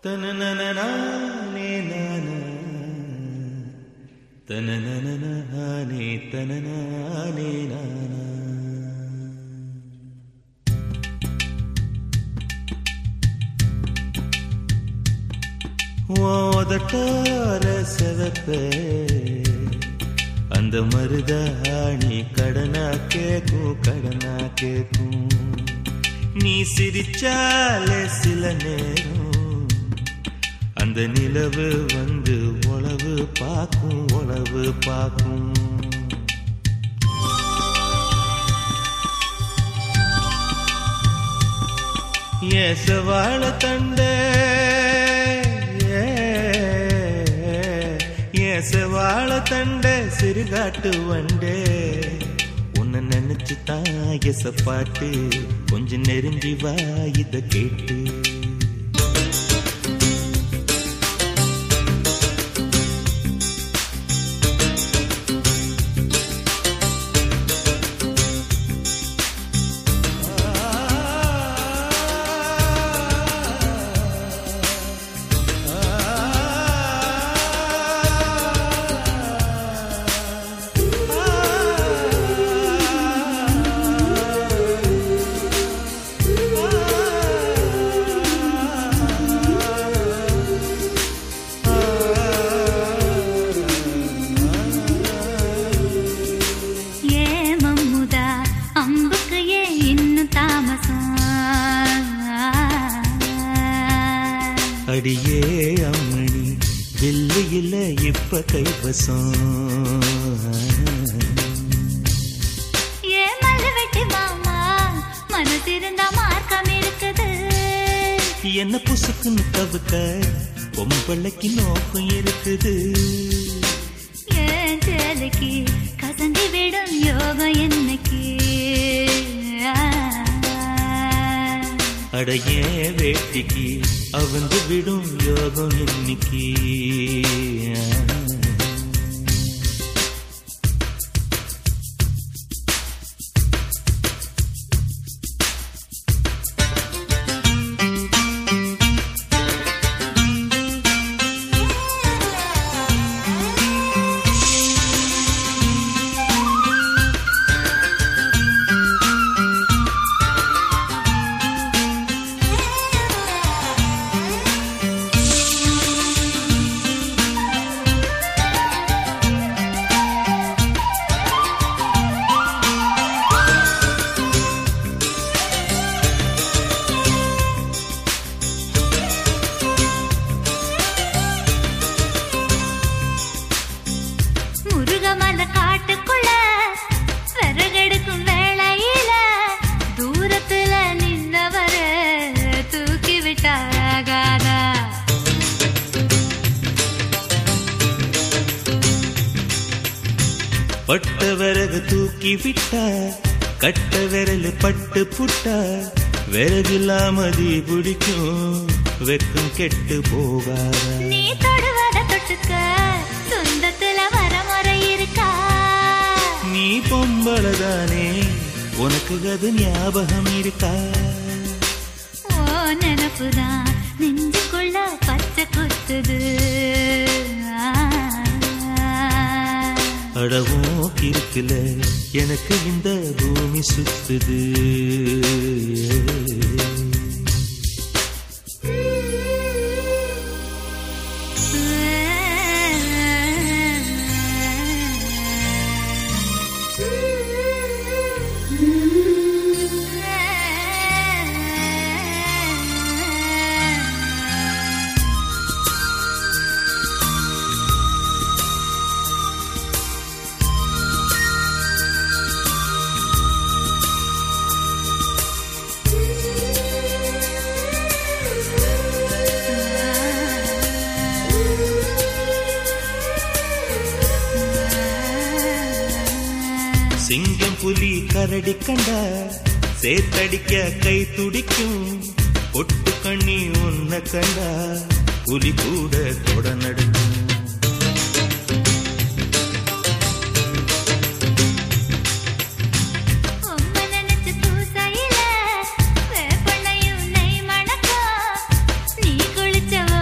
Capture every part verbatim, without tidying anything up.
தனனனனானே நானா தனனனனானே தனனானே நானா ஓதட்டார செவப்பே அந்த மருதாணி கடனா கேக்கும் கடனா கேக்கும் நீ சிரிச்சாலே சில நேரம் அந்த நிலவு வந்து உளவு பாக்கும் உளவு பாக்கும் ஏசவாழ தண்டே ஏசவாழ தண்டே சிறுகாட்டு வண்டே உன்னை நினைச்சு தான் எச பாட்டு கொஞ்சம் நெருங்கி வா இத கேட்டு அடியே அம்மணி வெள்ளியில இப்ப கைவசம் ஏ மலவெட்டி மாமா மனதிருந்தா மார்க்கம் இருக்குது என்ன புசுக்குன்னு தவிக்க பொம்பளைக்கு நோக்கம் இருக்குது ஏன் சேலைக்கு கசங்கி விடும் யோகம் என்னைக்கு அடையே வேட்டிக்கு அவந்து விடும் யோகம் இன்னைக்கு முருகமல காட்டுக்குள்ள விறகெடுக்கும் வேளையில தூரத்துல நின்னவர தூக்கி விட்டாகாதா பட்ட விறகு தூக்கி விட்டா கட்ட விரல் பட்டு புட்டா விறகில்லாமதி பிடிக்கும் வெக்கம் கெட்டு போகாதா நீ தொடுவத தொட்டுக்க சொந்தத்துல வரமுறை இருக்கா நீ பொம்பளதானே உனக்கு அது ஞாபகம் இருக்கா ஓ நினப்புதான் நெஞ்சுக்குள்ள பச்சை குத்துது அடவும் இருக்குல எனக்கு இந்த பூமி சுத்துது சிங்கம் புலி கரடி கண்டா சேத்தடிக்க கை துடிக்கும் பொட்டு கண்ணி உன்ன கண்டா புலி கூட தொட நடுக்கும் நீ குளிச்சவோ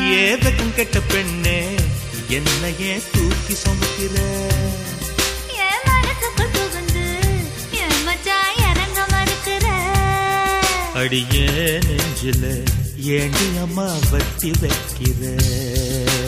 அடியே வெக்கம் கெட்ட பெண்ணே என்னையே தூக்கி சுமக்கிற என் மனசுக்குள் புகுந்து என் மச்சான் இறங்க மறுக்கிற அடியே நெஞ்சில ஏண்டி அம்மா வட்டி வைக்கிற